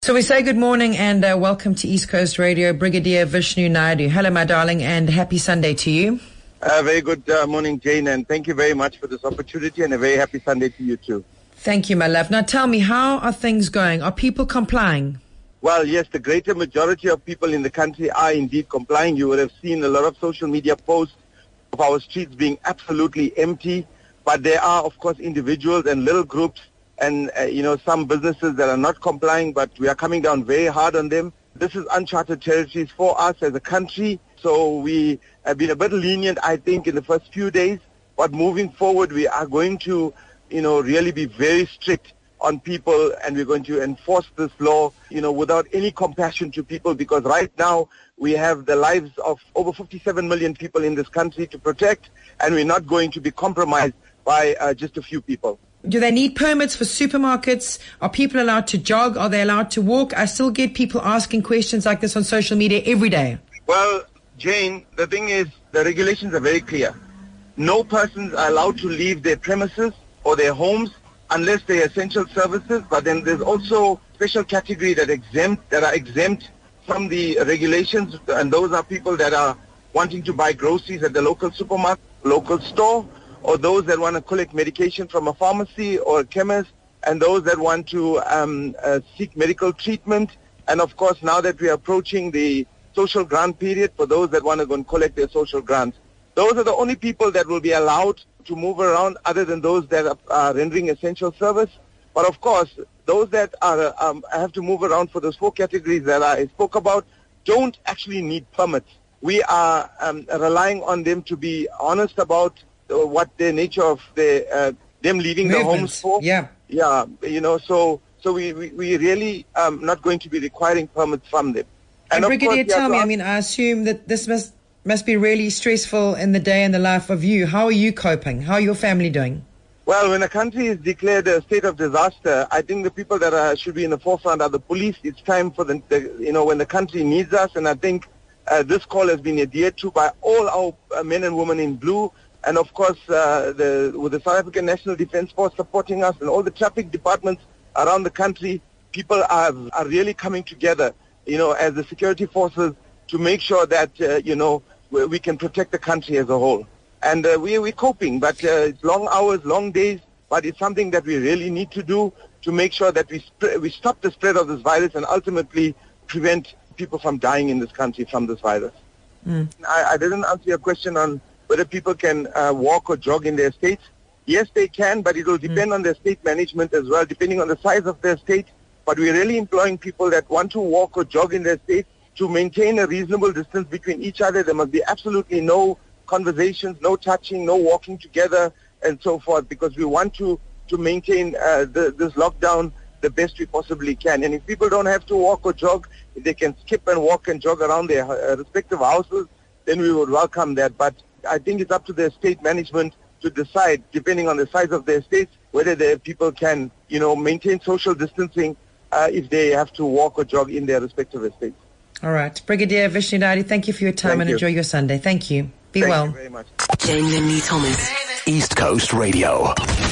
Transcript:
So we say good morning and welcome to East Coast Radio, Brigadier Vishnu Naidu. Hello, my darling, and happy Sunday to you. Very good morning, Jane, and thank you very much for this opportunity, and a very happy Sunday to you too. Thank you, my love. Now tell me, how are things going? Are people complying? Well, yes, the greater majority of people in the country are indeed complying. You would have seen a lot of social media posts of our streets being absolutely empty, but there are, of course, individuals and little groups and, some businesses that are not complying, but we are coming down very hard on them. This is uncharted territories for us as a country, so we have been a bit lenient, I think, in the first few days. But moving forward, we are going to, really be very strict on people, and we're going to enforce this law, without any compassion to people, because right now we have the lives of over 57 million people in this country to protect, and we're not going to be compromised by just a few people. Do they need permits for supermarkets? Are people allowed to jog? Are they allowed to walk? I still get people asking questions like this on social media every day. Well, Jane, the thing is, the regulations are very clear. No persons are allowed to leave their premises or their homes unless they're essential services, but then there's also special category that are exempt from the regulations, and those are people that are wanting to buy groceries at the local supermarket, local store, or those that want to collect medication from a pharmacy or a chemist, and those that want to seek medical treatment. And of course, now that we are approaching the social grant period, for those that want to go and collect their social grants. Those are the only people that will be allowed to move around, other than those that are rendering essential service. But of course, those that are have to move around for those four categories that I spoke about don't actually need permits. We are relying on them to be honest about what the nature of them leaving their homes for. Yeah. Yeah, so we really not going to be requiring permits from them. And Brigadier, tell me, I assume that this must be really stressful in the day and the life of you. How are you coping? How are your family doing? Well, when a country is declared a state of disaster, I think the people that should be in the forefront are the police. It's time for when the country needs us, and I think this call has been adhered to by all our men and women in blue. And of course, with the South African National Defence Force supporting us and all the traffic departments around the country, people are really coming together, as the security forces to make sure that, we can protect the country as a whole. And we're coping, but it's long hours, long days, but it's something that we really need to do to make sure that we stop the spread of this virus and ultimately prevent people from dying in this country from this virus. I didn't answer your question on whether people can walk or jog in their estates. Yes, they can, but it will depend on their state management as well, depending on the size of their state. But we're really employing people that want to walk or jog in their state to maintain a reasonable distance between each other. There must be absolutely no conversations, no touching, no walking together, and so forth, because we want to maintain this lockdown the best we possibly can. And if people don't have to walk or jog, if they can skip and walk and jog around their respective houses, then we would welcome that. But I think it's up to the state management to decide, depending on the size of their states, whether the people can, maintain social distancing if they have to walk or jog in their respective estates. All right. Brigadier Vishnu Naidu, thank you for your time and enjoy your Sunday. Thank you. Be well. Thank you very much. Jane Thomas. East Coast Radio.